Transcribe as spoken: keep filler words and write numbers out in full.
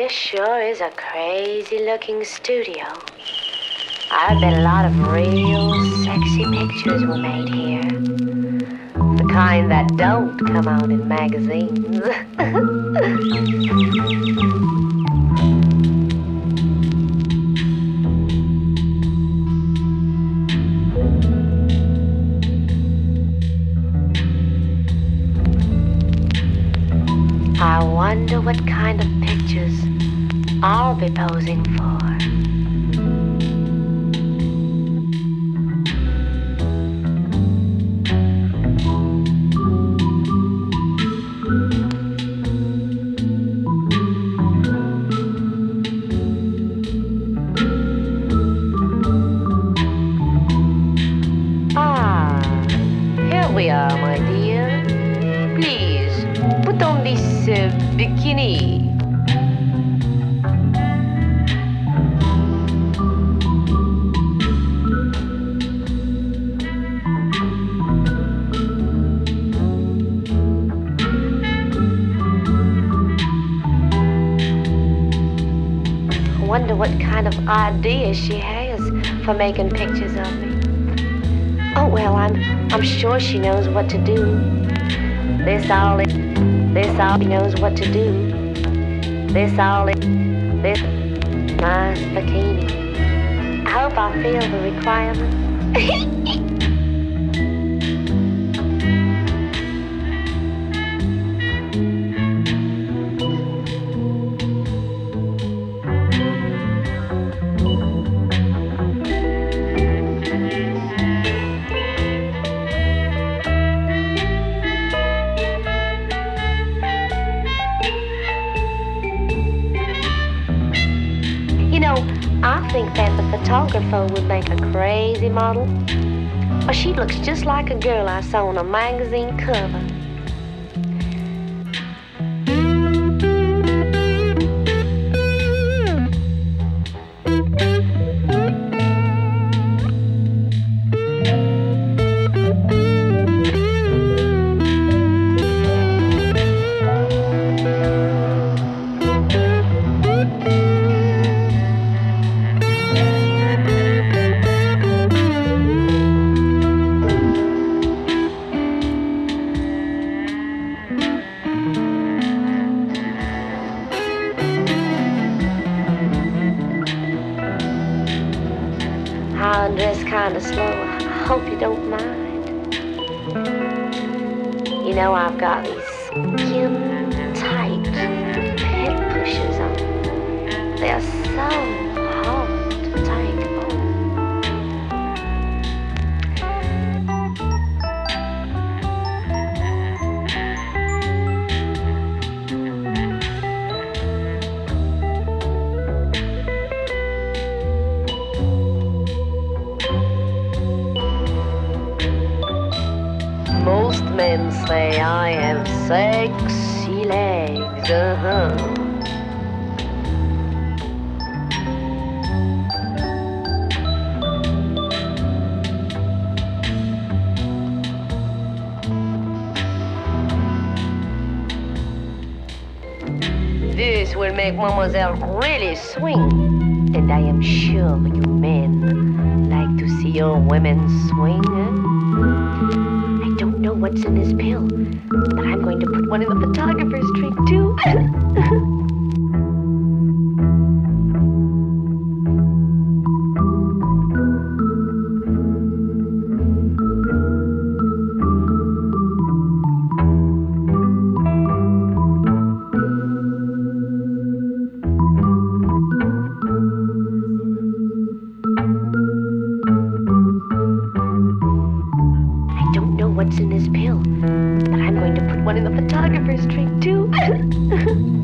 this sure is a crazy-looking studio. I bet a lot of real sexy pictures were made here. The kind that don't come out in magazines. I wonder what kind of pictures I'll be posing for. Ah, here we are, my dear. Please, put on this uh, bikini. I wonder what kind of idea she has for making pictures of me. Oh well, I'm I'm sure she knows what to do. This all it, this all she knows what to do. This all it, this nice bikini. I hope I feel the requirement. You know, I think that the photographer would make a crazy model. Or she looks just like a girl I saw on a magazine cover. I undress kind of slow. I hope you don't mind. You know, I've got these skin-tight pit pushers on. They're so hard to take on. Most men say I have sexy legs, uh-huh. This will make Mademoiselle really swing. And I am sure you men like to see your women swing, huh? I don't know what's in this pill, but I'm going to put one in the photographer's drink too. What's in this pill, but I'm going to put one in the photographer's drink too.